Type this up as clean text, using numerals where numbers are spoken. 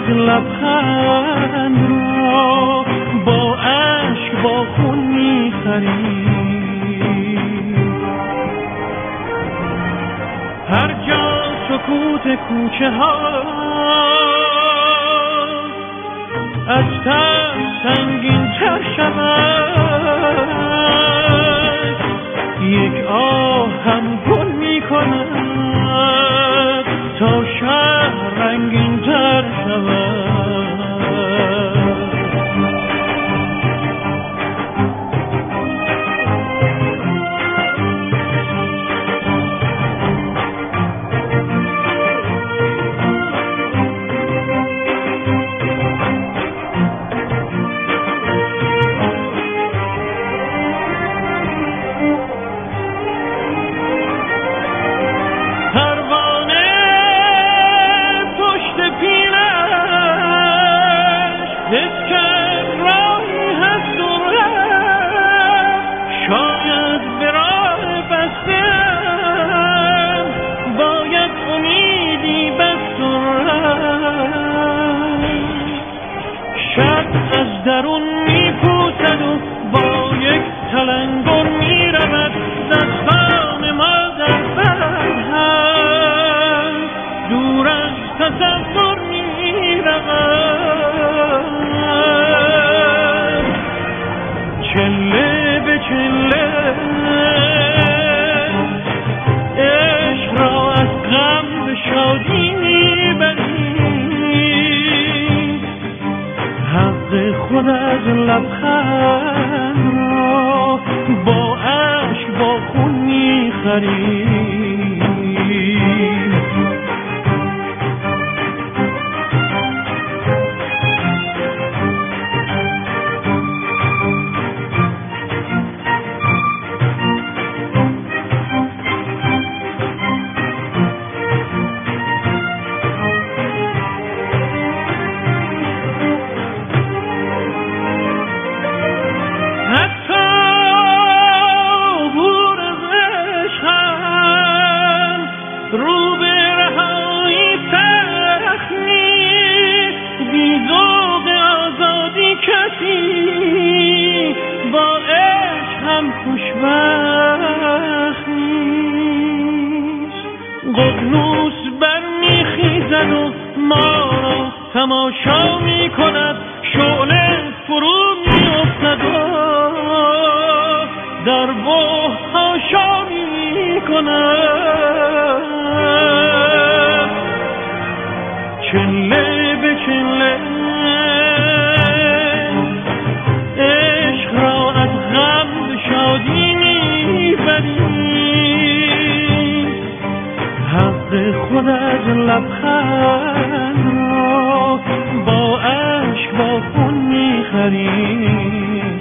از لبخند را با عشق با خون می‌خری. هر جا سکوت کوچه ها از ترس سنگین تر شود، یک آه هم گل می کند تا شهر رنگین تر شود. درون میپوسد و با یک تلنگر میرود، دستان ما در بند هست، دور از تصور میرود. چله به چله عشق را از غم به شادی میبریم، حق خود از لبخند را با عشق با خون می‌خریم. رو به رهایی سختی، بی‌ذوق آزادی کسی با عشق هم خوشبخت نیست. ققنوس برمیخیزد و ما را تماشا میکند، شعله فرو میافتد و در بحرها شا میکند. چله به چله عشق را از غم به شادی میبریم، حق خود از لبخند را با عشق با خون میخریم.